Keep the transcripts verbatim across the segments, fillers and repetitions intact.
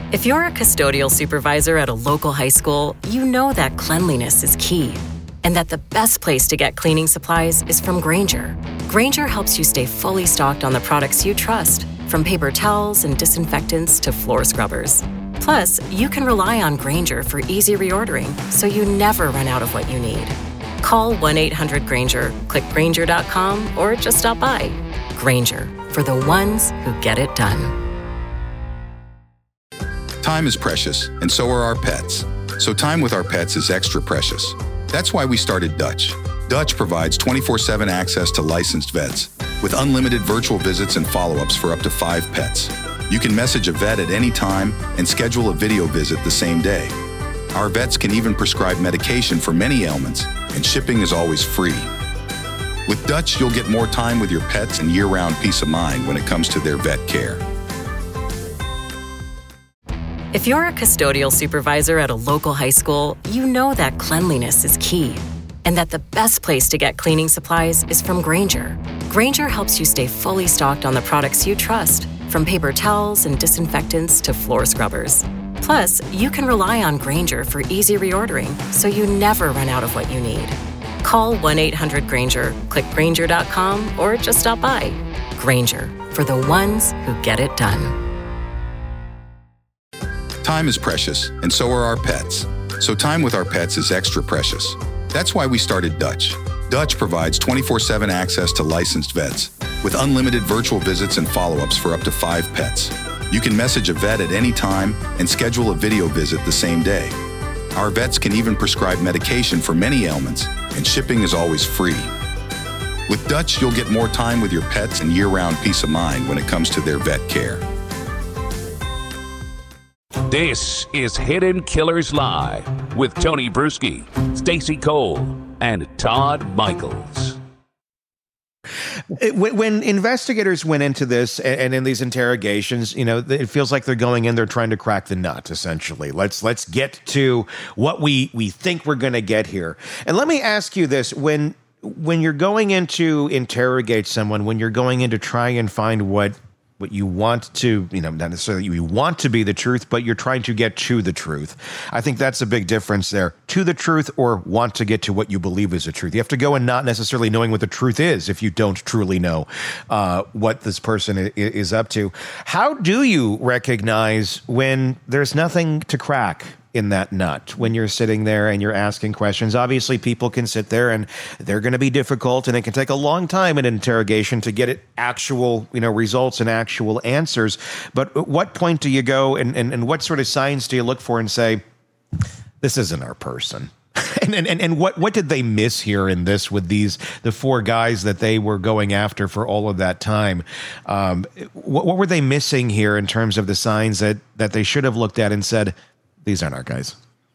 If you're a custodial supervisor at a local high school, you know that cleanliness is key, and that the best place to get cleaning supplies is from Grainger. Grainger helps you stay fully stocked on the products you trust, from paper towels and disinfectants to floor scrubbers. Plus, you can rely on Grainger for easy reordering, so you never run out of what you need. Call one eight hundred Grainger, click Grainger dot com, or just stop by. Grainger, for the ones who get it done. Time is precious, and so are our pets. So time with our pets is extra precious. That's why we started Dutch. Dutch provides twenty-four seven access to licensed vets, with unlimited virtual visits and follow-ups for up to five pets. You can message a vet at any time and schedule a video visit the same day. Our vets can even prescribe medication for many ailments, and shipping is always free. With Dutch, you'll get more time with your pets and year-round peace of mind when it comes to their vet care. If you're a custodial supervisor at a local high school, you know that cleanliness is key, and that the best place to get cleaning supplies is from Grainger. Grainger helps you stay fully stocked on the products you trust, from paper towels and disinfectants to floor scrubbers. Plus, you can rely on Grainger for easy reordering, so you never run out of what you need. Call one eight hundred Grainger, click Grainger dot com, or just stop by. Grainger, for the ones who get it done. Time is precious, and so are our pets. So time with our pets is extra precious. That's why we started Dutch. Dutch provides twenty-four seven access to licensed vets, with unlimited virtual visits and follow-ups for up to five pets. You can message a vet at any time and schedule a video visit the same day. Our vets can even prescribe medication for many ailments, and shipping is always free. With Dutch, you'll get more time with your pets and year-round peace of mind when it comes to their vet care. This is Hidden Killers Live with Tony Bruschi, Stacey Cole, and Todd Michaels. When investigators went into this and in these interrogations, you know, it feels like they're going in, they're trying to crack the nut, essentially. Let's let's get to what we, we think we're going to get here. And let me ask you this. When when you're going in to interrogate someone, when you're going in to try and find what what you want to, you know, not necessarily you want to be the truth, but you're trying to get to the truth. I think that's a big difference there. To the truth or want to get to what you believe is the truth. You have to go in not necessarily knowing what the truth is if you don't truly know uh, what this person is up to. How do you recognize when there's nothing to crack in that nut when you're sitting there and you're asking questions? Obviously, people can sit there and they're going to be difficult, and it can take a long time in interrogation to get it actual, you know, results and actual answers. But at what point do you go and, and, and what sort of signs do you look for and say, this isn't our person? and, and and what what did they miss here in this with these the four guys that they were going after for all of that time? Um, what, what were they missing here in terms of the signs that that they should have looked at and said, these aren't our guys?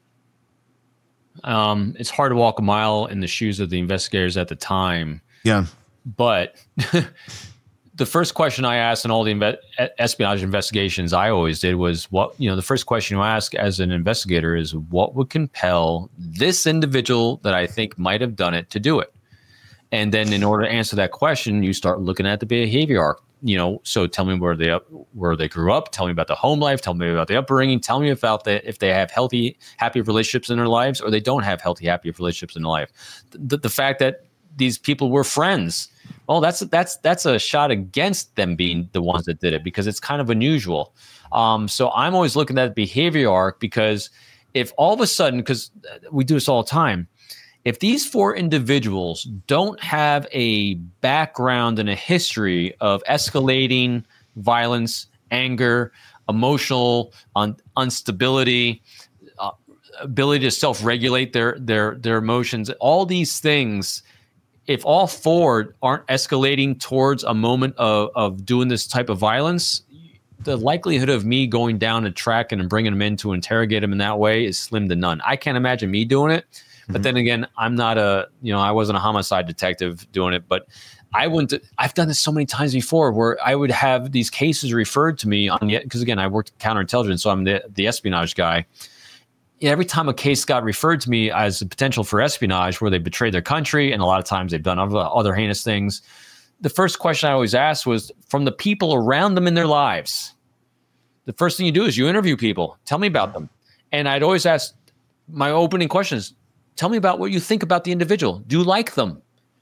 Um, it's hard to walk a mile in the shoes of the investigators at the time. Yeah. But the first question I asked in all the inve- espionage investigations I always did was, what, you know, the first question you ask as an investigator is, what would compel this individual that I think might have done it to do it? And then in order to answer that question, you start looking at the behavior arc. You know, so tell me where they up, where they grew up. Tell me about the home life. Tell me about the upbringing. Tell me about the, if they have healthy, happy relationships in their lives, or they don't have healthy, happy relationships in their life. The, the fact that these people were friends, well, that's that's that's a shot against them being the ones that did it, because it's kind of unusual. Um, so I'm always looking at the behavior arc, because if all of a sudden, because we do this all the time, if these four individuals don't have a background and a history of escalating violence, anger, emotional un- instability, uh, ability to self-regulate their their their emotions, all these things, if all four aren't escalating towards a moment of, of doing this type of violence, the likelihood of me going down a track and bringing them in to interrogate them in that way is slim to none. I can't imagine me doing it. But then again, I'm not a, you know, I wasn't a homicide detective doing it, but I wouldn't, I've done this so many times before where I would have these cases referred to me on the, because again, I worked counterintelligence, so I'm the, the espionage guy. Every time a case got referred to me as a potential for espionage where they betrayed their country, and a lot of times they've done other, other heinous things, the first question I always asked was, from the people around them in their lives, the first thing you do is you interview people. Tell me about them. And I'd always ask my opening questions, tell me about what you think about the individual. Do you like them?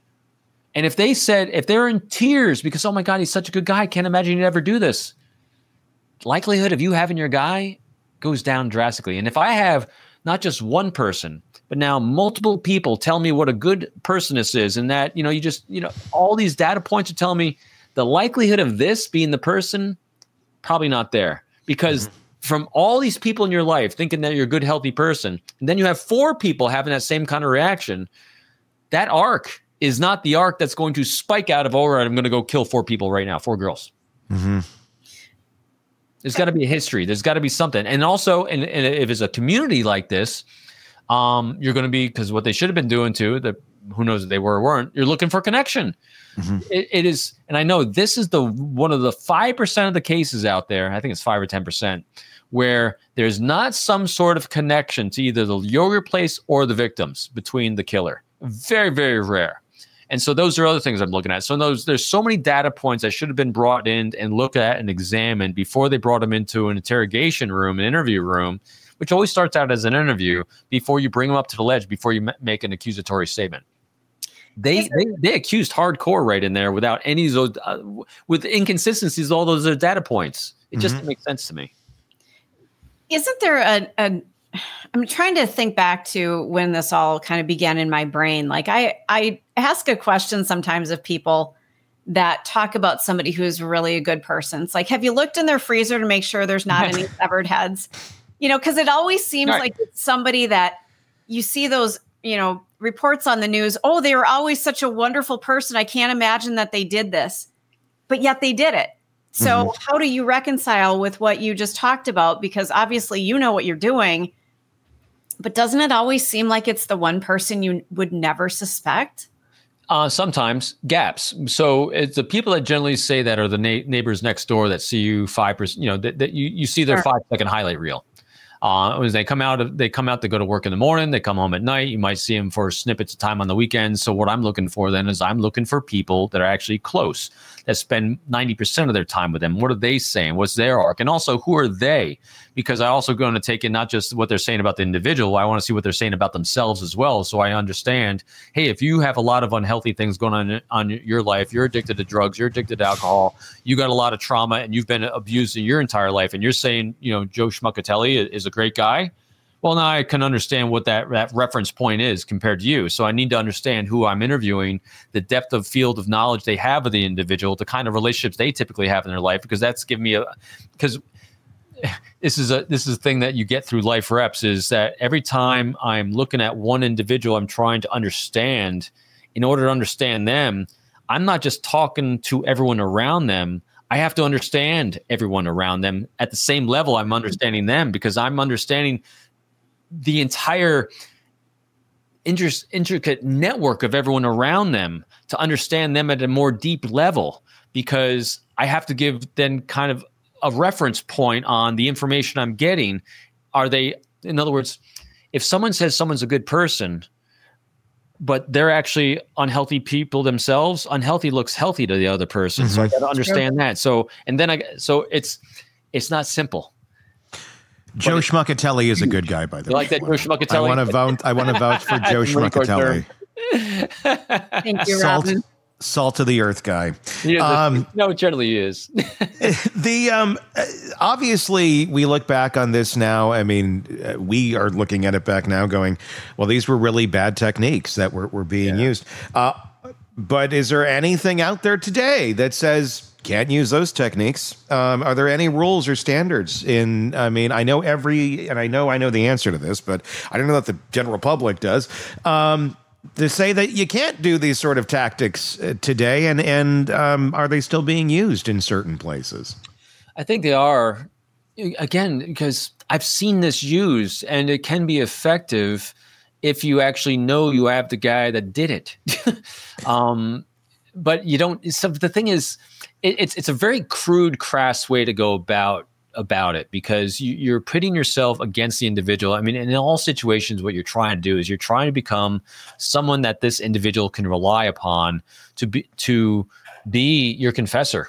And if they said, if they're in tears because, oh my God, he's such a good guy, I can't imagine he'd ever do this. Likelihood of you having your guy goes down drastically. And if I have not just one person, but now multiple people tell me what a good person this is, and that, you know, you just, you know, all these data points are telling me the likelihood of this being the person, probably not there. Because mm-hmm. from all these people in your life thinking that you're a good, healthy person, and then you have four people having that same kind of reaction, that arc is not the arc that's going to spike out of, all right, I'm going to go kill four people right now, four girls. Mm-hmm. There's got to be a history. There's got to be something. And also, and, and if it's a community like this, um, you're going to be, because what they should have been doing too, that who knows if they were or weren't, you're looking for connection. Mm-hmm. It, it is, and I know this is the one of the five percent of the cases out there, I think it's five or ten percent, where there's not some sort of connection to either the yoga place or the victims between the killer. Very, very rare. And so those are other things I'm looking at. So those, there's so many data points that should have been brought in and looked at and examined before they brought them into an interrogation room, an interview room, which always starts out as an interview before you bring them up to the ledge, before you m- make an accusatory statement. They, they they accused hardcore right in there without any of those, uh, with inconsistencies, all those are data points. It just mm-hmm. makes sense to me. Isn't there a, a I'm trying to think back to when this all kind of began in my brain. Like I, I ask a question sometimes of people that talk about somebody who's really a good person. It's like, have you looked in their freezer to make sure there's not any severed heads? You know, because it always seems right. like it's somebody that you see those, you know, reports on the news. Oh, they were always such a wonderful person. I can't imagine that they did this, but yet they did it. So mm-hmm. how do you reconcile with what you just talked about? Because obviously you know what you're doing. But doesn't it always seem like it's the one person you would never suspect? Uh, sometimes gaps. So it's the people that generally say that are the na- neighbors next door that see you five percent. You know that, that you you see their sure. five second highlight reel. Uh, as they come out, of, they come out to go to work in the morning. They come home at night. You might see them for snippets of time on the weekends. So what I'm looking for then is I'm looking for people that are actually close, that spend ninety percent of their time with them. What are they saying? What's their arc? And also, who are they? Because I also going to take in not just what they're saying about the individual. I want to see what they're saying about themselves as well. So I understand, hey, if you have a lot of unhealthy things going on on your life, you're addicted to drugs, you're addicted to alcohol, you got a lot of trauma, and you've been abused in your entire life, and you're saying, you know, Joe Schmuckatelli is a great guy. Well, now I can understand what that, that reference point is compared to you. So I need to understand who I'm interviewing, the depth of field of knowledge they have of the individual, the kind of relationships they typically have in their life, because that's giving me a, because this is a, this is a thing that you get through life reps, is that every time I'm looking at one individual, I'm trying to understand. In order to understand them, I'm not just talking to everyone around them. I have to understand everyone around them at the same level I'm understanding them, because I'm understanding the entire inter- intricate network of everyone around them to understand them at a more deep level, because I have to give then kind of a reference point on the information I'm getting. Are they, in other words, if someone says someone's a good person, but they're actually unhealthy people themselves, unhealthy looks healthy to the other person. Mm-hmm. So I got to understand that. So, and then I, so it's, it's not simple. Joe Schmuckatelli is a good guy, by the you way. Like that, Joe Schmuckatelli? I want to vote. I want to vouch for Joe Schmuckatelli. Thank you, Salt, Robin. Salt of the earth guy. Yeah, um, no, it generally is. the um, obviously we look back on this now. I mean, we are looking at it back now, going, "Well, these were really bad techniques that were were being yeah. used." Uh, but is there anything out there today that says can't use those techniques? Um, are there any rules or standards in, I mean, I know every, and I know I know the answer to this, but I don't know that the general public does, um, to say that you can't do these sort of tactics uh, today, and, and um, are they still being used in certain places? I think they are, again, because I've seen this used, and it can be effective if you actually know you have the guy that did it. um, but you don't, so the thing is, it, it's it's a very crude, crass way to go about about it, because you, you're pitting yourself against the individual. I mean, in all situations, what you're trying to do is you're trying to become someone that this individual can rely upon to be to be your confessor.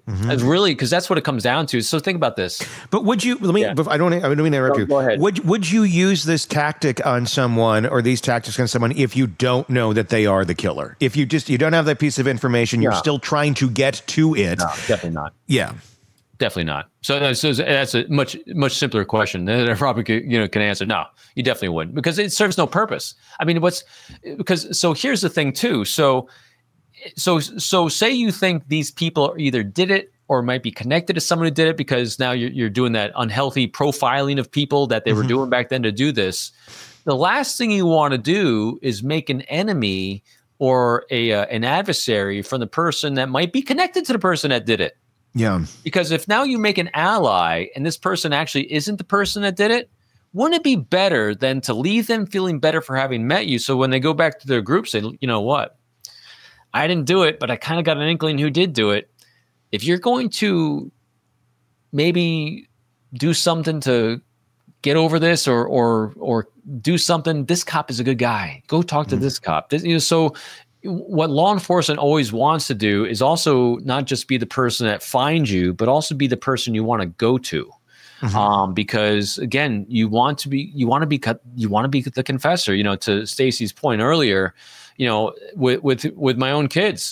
Mm-hmm. It's really, because that's what it comes down to. So think about this. But would you, let me, yeah. I don't, I don't mean to interrupt go, you. Go ahead. Would, would you use this tactic on someone or these tactics on someone if you don't know that they are the killer? If you just, you don't have that piece of information, you're no. still trying to get to it. No, definitely not. Yeah. Definitely not. So, so that's a much, much simpler question that Robin could, you know, can answer. No, you definitely wouldn't, because it serves no purpose. I mean, what's, because, so here's the thing too. So, So, so say you think these people either did it or might be connected to someone who did it, because now you're, you're doing that unhealthy profiling of people that they mm-hmm. were doing back then to do this. The last thing you want to do is make an enemy or a uh, an adversary from the person that might be connected to the person that did it. Yeah. Because if now you make an ally and this person actually isn't the person that did it, wouldn't it be better than to leave them feeling better for having met you? So when they go back to their group, say, you know what? I didn't do it, but I kind of got an inkling who did do it. If you're going to maybe do something to get over this, or or or do something, this cop is a good guy. Go talk to mm-hmm. this cop. This, you know, so what law enforcement always wants to do is also not just be the person that finds you, but also be the person you want to go to. Mm-hmm. Um, because again, you want to be, you want to be, you want to be the confessor. You know, to Stacey's point earlier, you know, with with with my own kids,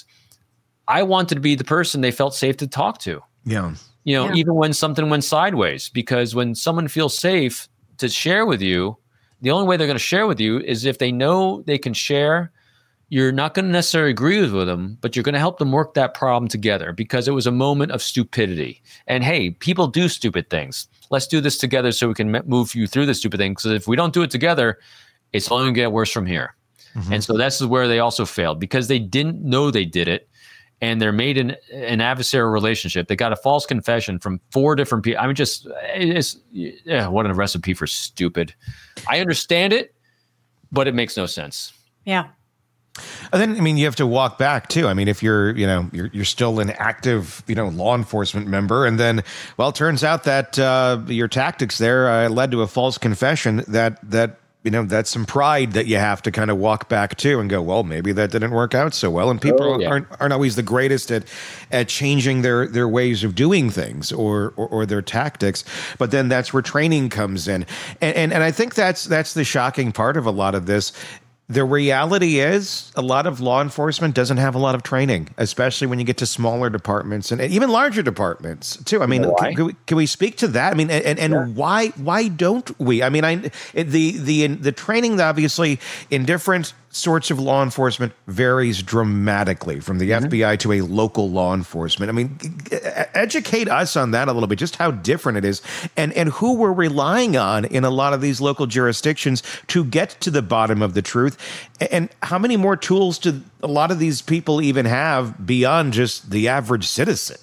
I wanted to be the person they felt safe to talk to. Yeah, you know, yeah. even when something went sideways, because when someone feels safe to share with you, the only way they're going to share with you is if they know they can share. You're not going to necessarily agree with them, but you're going to help them work that problem together, because it was a moment of stupidity. And hey, people do stupid things. Let's do this together so we can move you through the stupid thing. Because if we don't do it together, it's only going to get worse from here. Mm-hmm. And so that's where they also failed, because they didn't know they did it. And they're made an, an adversarial relationship. They got a false confession from four different people. I mean, just, it's, yeah, what a recipe for stupid. I understand it, but it makes no sense. Yeah. And then, I mean, you have to walk back too. I mean, if you're, you know, you're you're still an active, you know, law enforcement member, and then, well, it turns out that uh, your tactics there uh, led to a false confession. That that you know, that's some pride that you have to kind of walk back to and go, well, maybe that didn't work out so well. And people oh, yeah. aren't aren't always the greatest at at changing their their ways of doing things or or, or their tactics. But then that's where training comes in, and, and and I think that's that's the shocking part of a lot of this. The reality is a lot of law enforcement doesn't have a lot of training, especially when you get to smaller departments and even larger departments too. I mean, can, can, we, can we speak to that? I mean, and, and yeah. why why don't we? I mean, I the the the training obviously in different sorts of law enforcement varies dramatically from the mm-hmm. F B I to a local law enforcement. I mean, educate us on that a little bit, just how different it is, and and who we're relying on in a lot of these local jurisdictions to get to the bottom of the truth, and how many more tools do a lot of these people even have beyond just the average citizen?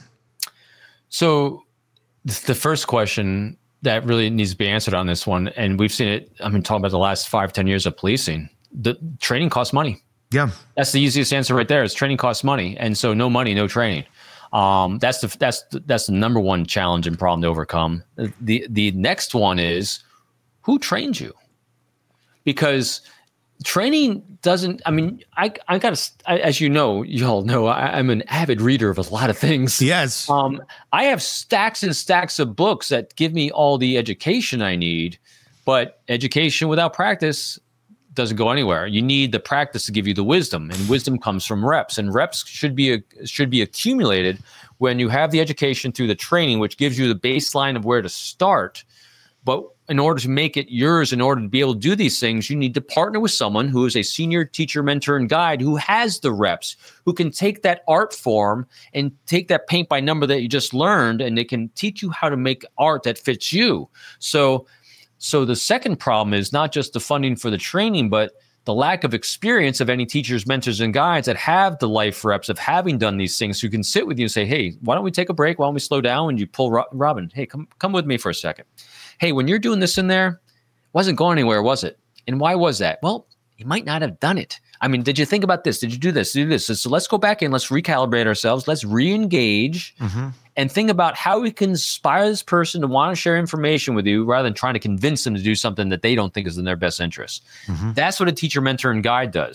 So the first question that really needs to be answered on this one, and we've seen it, I mean, talking about the last five, ten years of policing, the training costs money. Yeah. That's the easiest answer right there, is training costs money. And so no money, no training. Um, that's the, that's the, that's the number one challenge and problem to overcome. The, the next one is, who trained you? Because training doesn't, I mean, I, I got to, as you know, you all know, I, I'm an avid reader of a lot of things. Yes. Um, I have stacks and stacks of books that give me all the education I need, but education without practice doesn't go anywhere. You need the practice to give you the wisdom, and wisdom comes from reps, and reps should be a, should be accumulated when you have the education through the training, which gives you the baseline of where to start. But in order to make it yours, in order to be able to do these things, you need to partner with someone who is a senior teacher, mentor, and guide who has the reps, who can take that art form and take that paint by number that you just learned, and they can teach you how to make art that fits you. So So the second problem is not just the funding for the training, but the lack of experience of any teachers, mentors, and guides that have the life reps of having done these things, who can sit with you and say, hey, why don't we take a break? Why don't we slow down? And you pull Ro- Robin, hey, come come with me for a second. Hey, when you're doing this in there, wasn't going anywhere, was it? And why was that? Well, you might not have done it. I mean, did you think about this? Did you do this? Did you do this? So, so let's go back in. Let's recalibrate ourselves. Let's re-engage. Mm-hmm. And think about how we can inspire this person to want to share information with you rather than trying to convince them to do something that they don't think is in their best interest. Mm-hmm. That's what a teacher, mentor, and guide does.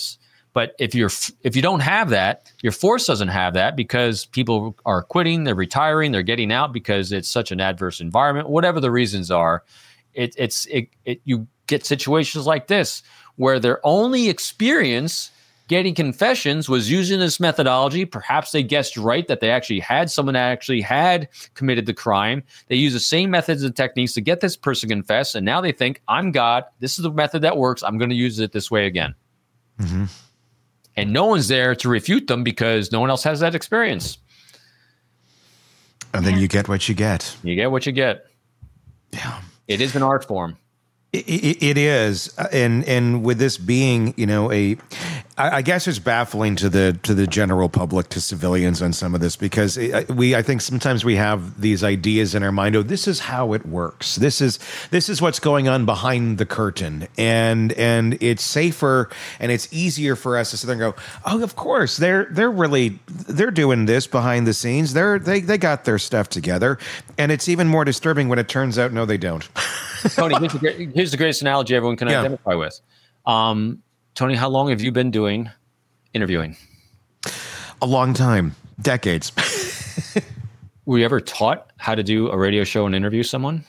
But if you're if you don't have that, your force doesn't have that because people are quitting, they're retiring, they're getting out because it's such an adverse environment. Whatever the reasons are, it, it's it, it you get situations like this where their only experience getting confessions was using this methodology. Perhaps they guessed right that they actually had someone that actually had committed the crime. They use the same methods and techniques to get this person confessed, and now they think, I'm God. This is the method that works. I'm going to use it this way again. Mm-hmm. And no one's there to refute them because no one else has that experience. And then you get what you get. You get what you get. Yeah. It is an art form. It, it, it is, and and with this being, you know, a, I, I guess it's baffling to the to the general public, to civilians on some of this, because it, we, I think sometimes we have these ideas in our mind. Oh, this is how it works. This is this is what's going on behind the curtain, and and it's safer and it's easier for us to sit there and go, oh, of course, they're they're really they're doing this behind the scenes. They're they they got their stuff together, and it's even more disturbing when it turns out no, they don't. Tony, here's the, great, here's the greatest analogy everyone can yeah. identify with. Um, Tony, how long have you been doing interviewing? A long time, decades. Were you ever taught how to do a radio show and interview someone?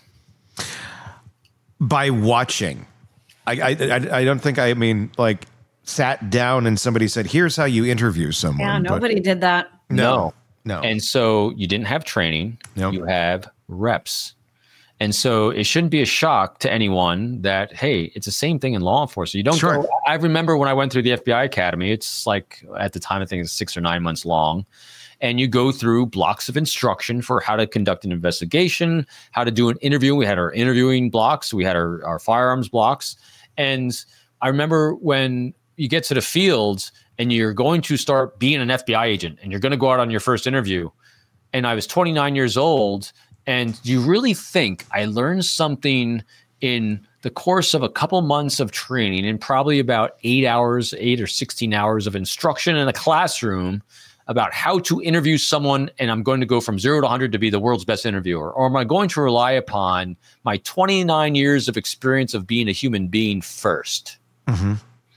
By watching. I, I, I, I don't think, I mean, like, sat down and somebody said, here's how you interview someone. Yeah, nobody did that. No, no. And so you didn't have training. Nope. You have reps. And so it shouldn't be a shock to anyone that, hey, it's the same thing in law enforcement. You don't sure. go, I remember when I went through the F B I Academy, it's like at the time, I think it's six or nine months long. And you go through blocks of instruction for how to conduct an investigation, how to do an interview. We had our interviewing blocks. We had our, our firearms blocks. And I remember when you get to the field and you're going to start being an F B I agent and you're going to go out on your first interview. And I was twenty-nine years old. And do you really think I learned something in the course of a couple months of training and probably about eight hours, eight or sixteen hours of instruction in a classroom about how to interview someone, and I'm going to go from zero to one hundred to be the world's best interviewer? Or am I going to rely upon my twenty-nine years of experience of being a human being first? Mm-hmm.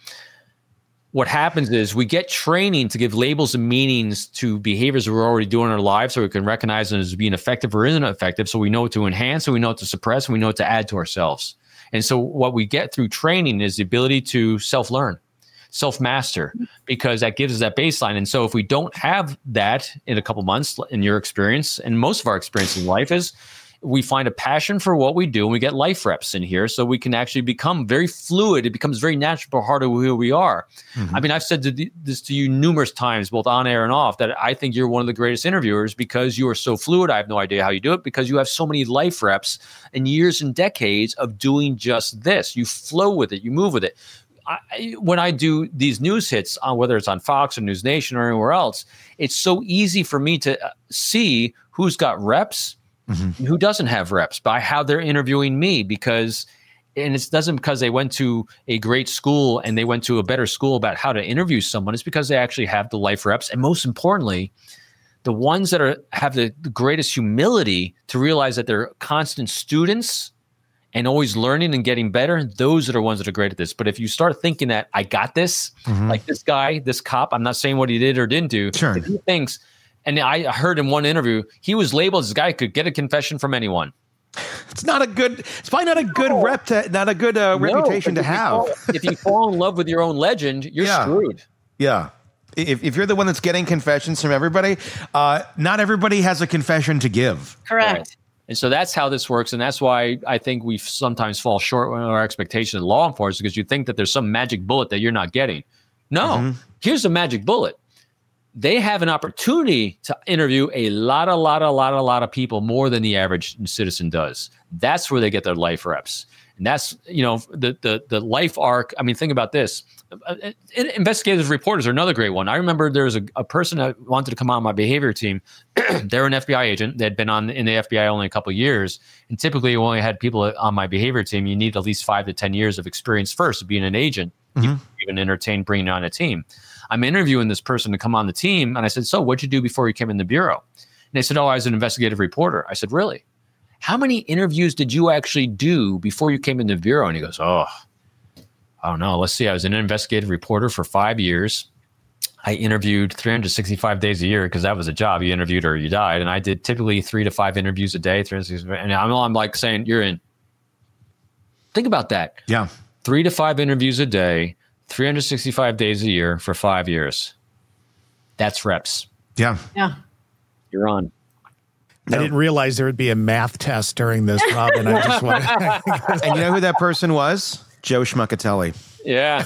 What happens is we get training to give labels and meanings to behaviors we're already doing in our lives so we can recognize them as being effective or isn't effective. So we know what to enhance, and we know what to suppress, and we know what to add to ourselves. And so what we get through training is the ability to self-learn, self-master, because that gives us that baseline. And so if we don't have that in a couple months, in your experience, and most of our experience in life is, we find a passion for what we do, and we get life reps in here so we can actually become very fluid. It becomes very natural part of who we are. Mm-hmm. I mean, I've said this to you numerous times, both on air and off, that I think you're one of the greatest interviewers because you are so fluid. I have no idea how you do it because you have so many life reps and years and decades of doing just this. You flow with it. You move with it. I, when I do these news hits, on whether it's on Fox or News Nation or anywhere else, it's so easy for me to see who's got reps, mm-hmm. who doesn't have reps by how they're interviewing me, because, and it doesn't because they went to a great school and they went to a better school about how to interview someone. It's because they actually have the life reps. And most importantly, the ones that are have the, the greatest humility to realize that they're constant students and always learning and getting better, those are the ones that are great at this. But if you start thinking that I got this, mm-hmm. like this guy, this cop, I'm not saying what he did or didn't do. Sure. If he thinks, and I heard in one interview, he was labeled as a guy who could get a confession from anyone. It's not a good, it's probably not a good no. rep to, not a good uh, no, reputation to if have. You fall, if you fall in love with your own legend, you're yeah. screwed. Yeah. If, if you're the one that's getting confessions from everybody, uh, not everybody has a confession to give. Correct. Right. And so that's how this works. And that's why I think we sometimes fall short with our expectations of law enforcement, because you think that there's some magic bullet that you're not getting. No, mm-hmm. here's a magic bullet. They have an opportunity to interview a lot, a lot, a lot, a lot of people more than the average citizen does. That's where they get their life reps. And that's, you know, the the the life arc. I mean, think about this. Investigative reporters are another great one. I remember there was a, a person that wanted to come on my behavior team. They're an F B I agent. They'd been on in the F B I only a couple of years. And typically, you only had people on my behavior team. You need at least five to ten years of experience first of being an agent. Mm-hmm. You even entertain bringing on a team. I'm interviewing this person to come on the team. And I said, so what'd you do before you came in the bureau? And they said, oh, I was an investigative reporter. I said, really? How many interviews did you actually do before you came in the bureau? And he goes, oh, I don't know. Let's see. I was an investigative reporter for five years. I interviewed three hundred sixty-five days a year because that was a job. You interviewed or you died. And I did typically three to five interviews a day. three hundred sixty-five, and I'm, I'm like saying, you're in. Think about that. Yeah. Three to five interviews a day, three hundred sixty-five days a year for five years. That's reps. Yeah. Yeah. You're on. I didn't realize there would be a math test during this, Robin. I just wanted. And you know who that person was? Joe Schmuckatelli. Yeah.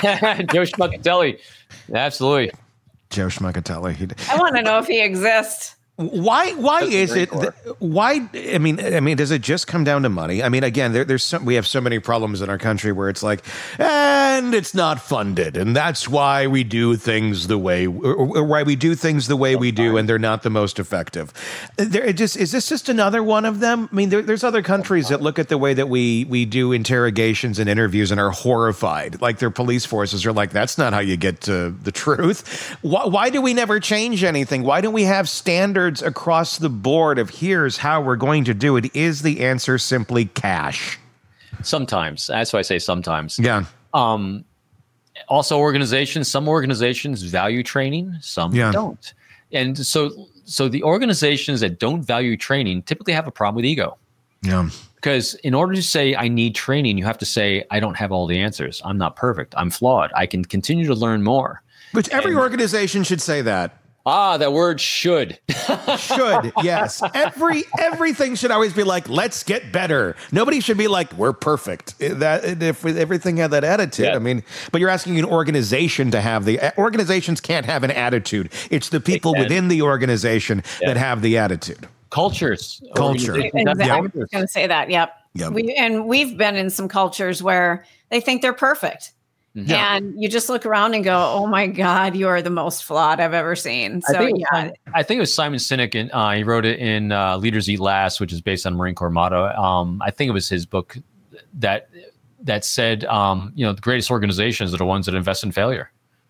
Joe Schmuckatelli. Absolutely. Joe Schmuckatelli. He, I want to know if he exists. Why? Why is it? That, why? I mean, I mean, does it just come down to money? I mean, again, there, there's some. We have so many problems in our country where it's like, and it's not funded, and that's why we do things the way, or, or why we do things the way we do, and they're not the most effective. There, it just is this just another one of them? I mean, there, there's other countries that look at the way that we we do interrogations and interviews and are horrified. Like their police forces are like, that's not how you get to the truth. Why, why do we never change anything? Why don't we have standards across the board of here's how we're going to do it? Is the answer simply cash? Sometimes. That's why I say sometimes. Yeah. Um, also, organizations, some organizations value training, some Yeah. don't. And so, so the organizations that don't value training typically have a problem with ego. Yeah. Because in order to say I need training, you have to say I don't have all the answers. I'm not perfect. I'm flawed. I can continue to learn more. Which every And- organization should say that. Ah, that word should. Should, yes. Every everything should always be like, let's get better. Nobody should be like, we're perfect. That if everything had that attitude, Yeah. I mean, but you're asking an organization to have the organizations can't have an attitude. It's the people can. within the organization Yeah. that have the attitude. Cultures. Culture. Organizations have Exactly. I cultures. was going to say that. Yep. Yep. We and we've been in some cultures where they think they're perfect. Yeah. And you just look around and go, "Oh my God, you are the most flawed I've ever seen." I So think, yeah, I think it was Simon Sinek, and uh, he wrote it in uh, Leaders Eat Last, which is based on Marine Corps motto. Um, I think it was his book that that said, um, you know, the greatest organizations are the ones that invest in failure.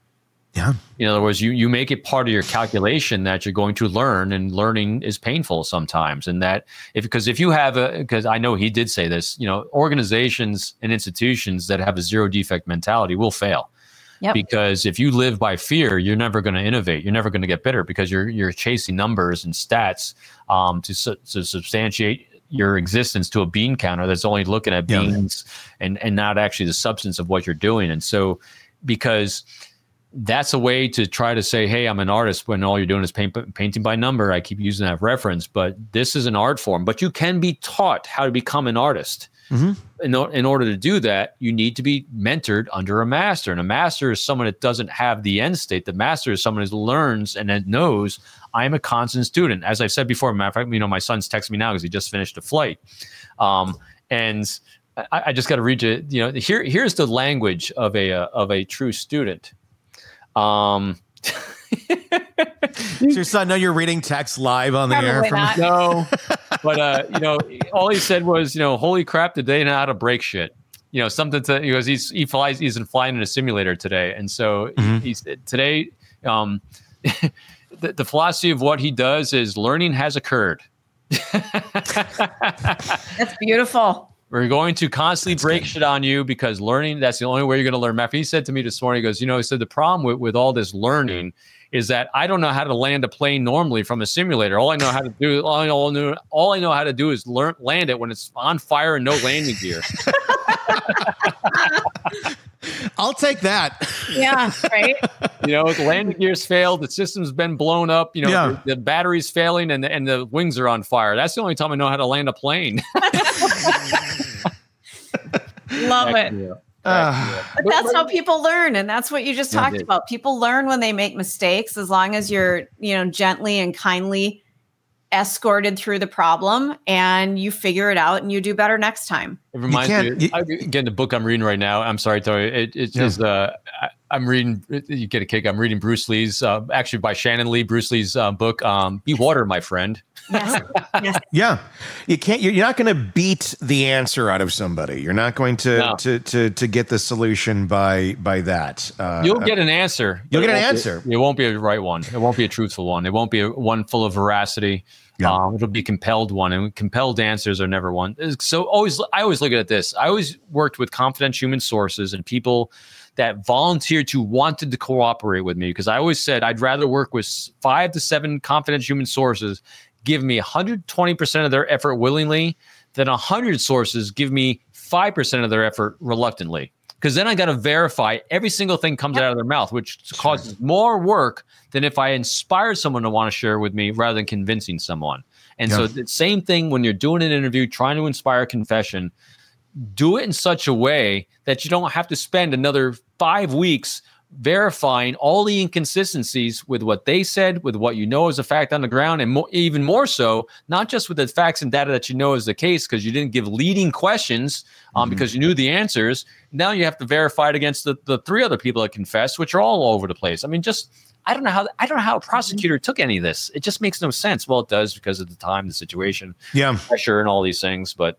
Yeah. In other words, you you make it part of your calculation that you're going to learn, and learning is painful sometimes. And that if because if you have a because I know he did say this, you know, organizations and institutions that have a zero defect mentality will fail. Yep. Because if you live by fear, you're never going to innovate. You're never going to get better because you're you're chasing numbers and stats um, to su- to substantiate your existence to a bean counter that's only looking at Yeah. beans and and not actually the substance of what you're doing. And so because that's a way to try to say, hey, I'm an artist when all you're doing is paint, painting by number. I keep using that reference, but this is an art form. But you can be taught how to become an artist. Mm-hmm. In, o- in order to do that, you need to be mentored under a master. And a master is someone that doesn't have the end state. The master is someone who learns and that knows I'm a constant student. As I've said before, matter of fact, you know, my son's texting me now because he just finished a flight. Um, and I, I just got to read you, you know, here, here's the language of a, uh, of a true student. Um, Does your son know you're reading text live on the air? Probably From not. no, but uh, you know, all he said was, you know, holy crap, did they know how to break shit? You know, something to, he goes, he's, he flies, he's in flying in a simulator today. And so Mm-hmm. he, he's today, um, the, the philosophy of what he does is learning has occurred. that's beautiful. We're going to constantly break shit on you because learning, that's the only way you're going to learn math. He said to me this morning, he goes, you know, he said, the problem with, with all this learning is that I don't know how to land a plane normally from a simulator. All I know how to do, all I know, all I know how to do is learn, land it when it's on fire and no landing gear. I'll take that. Yeah, right. You know, the landing gears failed, the system's been blown up, you know, Yeah. the, the battery's failing and the, and the wings are on fire. That's the only time I know how to land a plane. Love it. Yeah. Uh, But that's how people learn, and that's what you just talked Indeed. about. People learn when they make mistakes, as long as you're, you know, gently and kindly escorted through the problem, and you figure it out, and you do better next time. It reminds can't- me. you- I, again, the book I'm reading right now. I'm sorry, Tony. It, it's Yeah. just. Uh, I, I'm reading. You get a kick. I'm reading Bruce Lee's, uh, actually by Shannon Lee. Bruce Lee's uh, book. Um, Be Water, my friend. Yes. yes. Yeah, you can't. You're you're not going to beat the answer out of somebody. You're not going to No. to to to get the solution by by that. Uh, You'll get an answer. You'll but get it an won't be- answer. It won't be a right one. It won't be a truthful one. It won't be a one full of veracity. Yeah. Um, it'll be a compelled one, and compelled answers are never one. So always, I always look at this. I always worked with confidential human sources and people that volunteered to wanted to cooperate with me, because I always said I'd rather work with five to seven confidential human sources give me one hundred twenty percent of their effort willingly than one hundred sources give me five percent of their effort reluctantly. Because then I got to verify every single thing comes yep. out of their mouth, which causes more work than if I inspired someone to want to share with me rather than convincing someone. And yep. so the same thing when you're doing an interview, trying to inspire confession, do it in such a way that you don't have to spend another five weeks verifying all the inconsistencies with what they said, with what you know is a fact on the ground, and more, even more so, not just with the facts and data that you know is the case because you didn't give leading questions um, mm-hmm. because you knew the answers. Now you have to verify it against the, the three other people that confessed, which are all over the place. I mean, just I don't know how I don't know how a prosecutor took any of this. It just makes no sense. Well, it does because of the time, the situation, yeah, pressure, and all these things, but.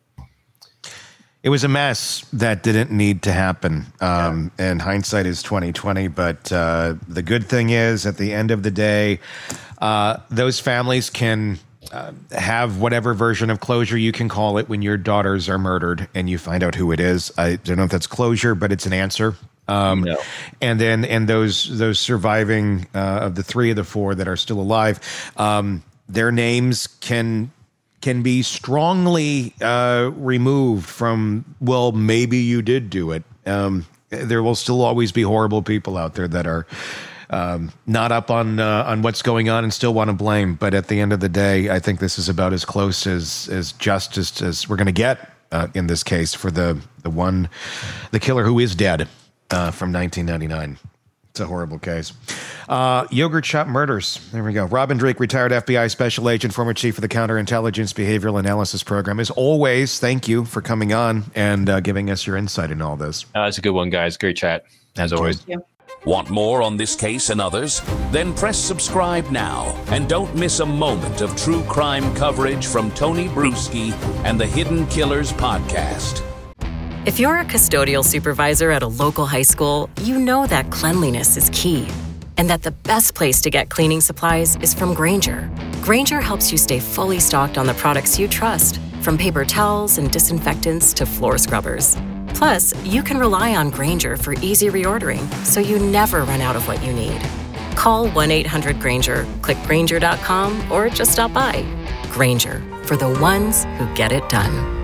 It was a mess that didn't need to happen. Um, yeah. And hindsight is twenty twenty. But uh, the good thing is, at the end of the day, uh, those families can uh, have whatever version of closure you can call it when your daughters are murdered and you find out who it is. I don't know if that's closure, but it's an answer. Um, no. And then, and those those surviving uh, of the three of the four that are still alive, um, their names can. can be strongly uh, removed from, well, maybe you did do it. Um, there will still always be horrible people out there that are um, not up on uh, on what's going on and still want to blame. But at the end of the day, I think this is about as close as as justice as we're going to get uh, in this case for the the one, the killer who is dead uh, from nineteen ninety-nine. It's a horrible case. Uh, Yogurt Shop Murders. There we go. Robin Drake, retired F B I special agent, former chief of the Counterintelligence Behavioral Analysis Program. As always, thank you for coming on and uh, giving us your insight in all this. Uh, that's a good one, guys. Great chat, as thank always. You. Want more on this case and others? Then press subscribe now and don't miss a moment of true crime coverage from Tony Bruschi and the Hidden Killers podcast. If you're a custodial supervisor at a local high school, you know that cleanliness is key, and that the best place to get cleaning supplies is from Grainger. Grainger helps you stay fully stocked on the products you trust, from paper towels and disinfectants to floor scrubbers. Plus, you can rely on Grainger for easy reordering, so you never run out of what you need. Call one eight hundred Grainger, click Grainger dot com, or just stop by. Grainger, for the ones who get it done.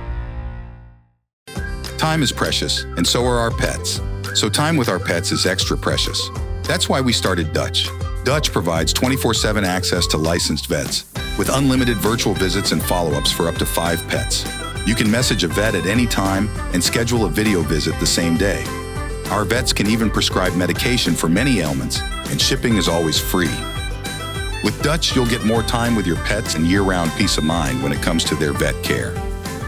Time is precious, and so are our pets. So time with our pets is extra precious. That's why we started Dutch. Dutch provides twenty-four seven access to licensed vets with unlimited virtual visits and follow-ups for up to five pets. You can message a vet at any time and schedule a video visit the same day. Our vets can even prescribe medication for many ailments, and shipping is always free. With Dutch, you'll get more time with your pets and year-round peace of mind when it comes to their vet care.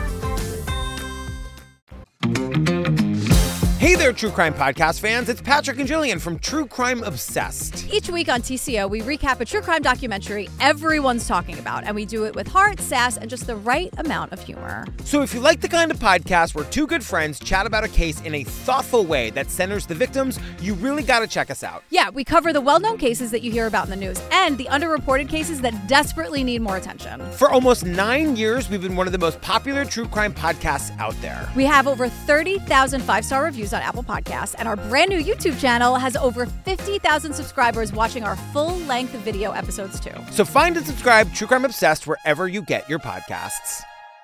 Hey there, True Crime Podcast fans. It's Patrick and Jillian from True Crime Obsessed. Each week on T C O, we recap a true crime documentary everyone's talking about, and we do it with heart, sass, and just the right amount of humor. So if you like the kind of podcast where two good friends chat about a case in a thoughtful way that centers the victims, you really got to check us out. Yeah, we cover the well-known cases that you hear about in the news and the underreported cases that desperately need more attention. For almost nine years, we've been one of the most popular true crime podcasts out there. We have over thirty thousand five-star reviews on Apple Podcasts, and our brand new YouTube channel has over fifty thousand subscribers watching our full-length video episodes too. So find and subscribe True Crime Obsessed wherever you get your podcasts.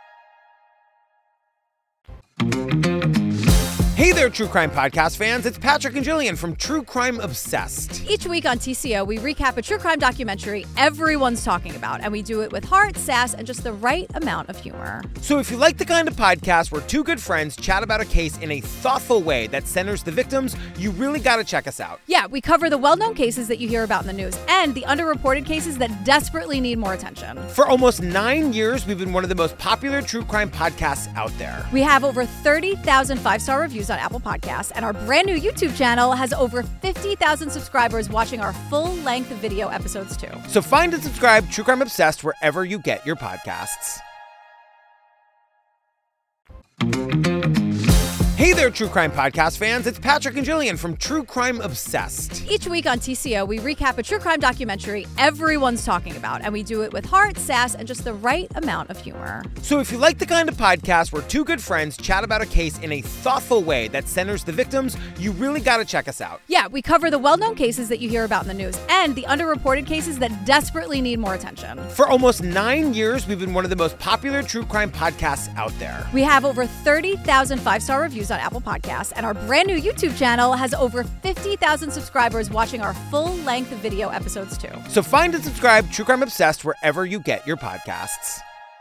Hey there, True Crime Podcast fans. It's Patrick and Jillian from True Crime Obsessed. Each week on T C O, we recap a true crime documentary everyone's talking about, and we do it with heart, sass, and just the right amount of humor. So if you like the kind of podcast where two good friends chat about a case in a thoughtful way that centers the victims, you really got to check us out. Yeah, we cover the well-known cases that you hear about in the news and the underreported cases that desperately need more attention. For almost nine years, we've been one of the most popular true crime podcasts out there. We have over thirty thousand five-star reviews on Apple Podcasts, and our brand new YouTube channel has over fifty thousand subscribers watching our full-length video episodes too. So find and subscribe True Crime Obsessed wherever you get your podcasts. Hey there, True Crime Podcast fans. It's Patrick and Jillian from True Crime Obsessed. Each week on T C O, we recap a true crime documentary everyone's talking about, and we do it with heart, sass, and just the right amount of humor. So if you like the kind of podcast where two good friends chat about a case in a thoughtful way that centers the victims, you really got to check us out. Yeah, we cover the well-known cases that you hear about in the news and the underreported cases that desperately need more attention. For almost nine years, we've been one of the most popular true crime podcasts out there. We have over thirty thousand five-star reviews on Apple Podcasts, and our brand new YouTube channel has over fifty thousand subscribers watching our full-length video episodes too. So find and subscribe True Crime Obsessed wherever you get your podcasts.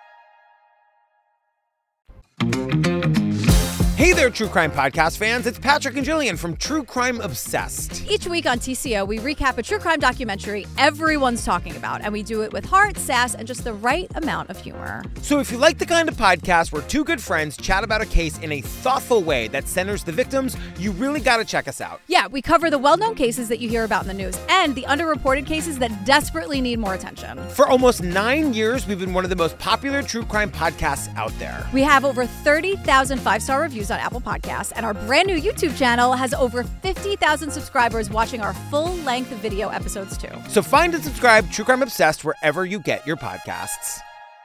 Hey there, True Crime Podcast fans. It's Patrick and Jillian from True Crime Obsessed. Each week on T C O, we recap a true crime documentary everyone's talking about, and we do it with heart, sass, and just the right amount of humor. So if you like the kind of podcast where two good friends chat about a case in a thoughtful way that centers the victims, you really got to check us out. Yeah, we cover the well-known cases that you hear about in the news and the underreported cases that desperately need more attention. For almost nine years, we've been one of the most popular true crime podcasts out there. We have over thirty thousand five-star reviews on Apple Podcasts, and our brand new YouTube channel has over fifty thousand subscribers watching our full-length video episodes too. So find and subscribe True Crime Obsessed wherever you get your podcasts.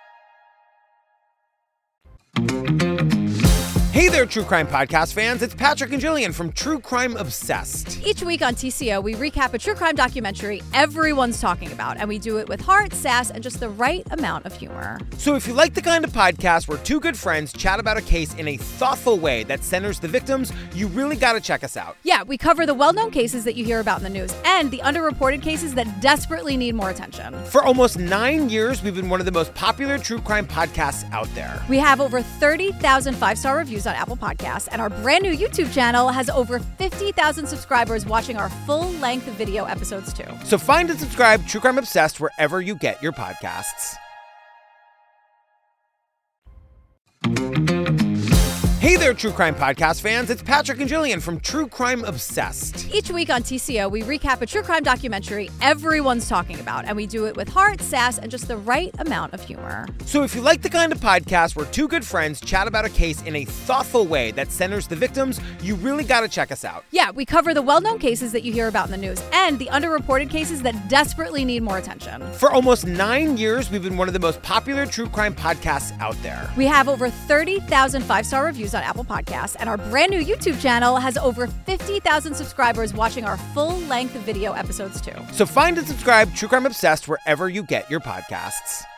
Hey there, True Crime Podcast fans. It's Patrick and Jillian from True Crime Obsessed. Each week on T C O, we recap a true crime documentary everyone's talking about, and we do it with heart, sass, and just the right amount of humor. So if you like the kind of podcast where two good friends chat about a case in a thoughtful way that centers the victims, you really got to check us out. Yeah, we cover the well-known cases that you hear about in the news and the underreported cases that desperately need more attention. For almost nine years, we've been one of the most popular true crime podcasts out there. We have over thirty thousand five-star reviews on Apple Podcasts, and our brand new YouTube channel has over fifty thousand subscribers watching our full-length video episodes too. So find and subscribe True Crime Obsessed wherever you get your podcasts. Hey there, True Crime Podcast fans. It's Patrick and Jillian from True Crime Obsessed. Each week on T C O, we recap a true crime documentary everyone's talking about, and we do it with heart, sass, and just the right amount of humor. So if you like the kind of podcast where two good friends chat about a case in a thoughtful way that centers the victims, you really got to check us out. Yeah, we cover the well-known cases that you hear about in the news and the underreported cases that desperately need more attention. For almost nine years, we've been one of the most popular true crime podcasts out there. We have over thirty thousand five-star reviews on Apple Podcasts, and our brand new YouTube channel has over fifty thousand subscribers watching our full-length video episodes too. So find and subscribe True Crime Obsessed wherever you get your podcasts.